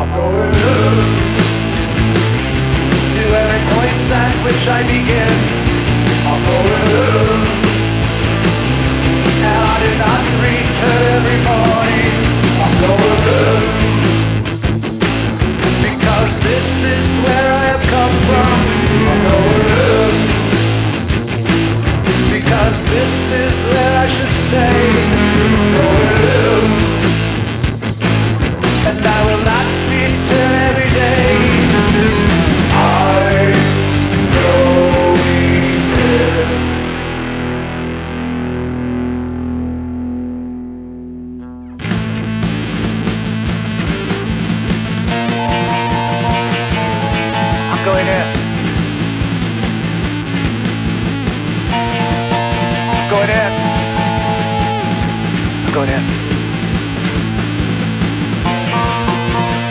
I'm going to every point at which I begin. I'm going and I do not return every morning. I'm going because this is where I have come from. I'm going because this is where I should stay. I'm going and I will not return every day. I'm going there. I'm going in. I'm going in. I'm going in.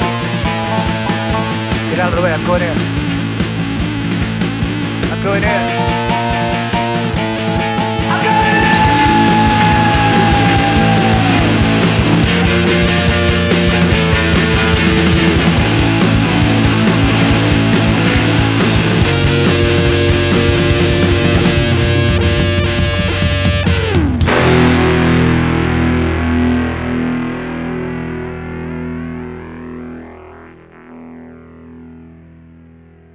Get out of the way, I'm going in. I'm going in.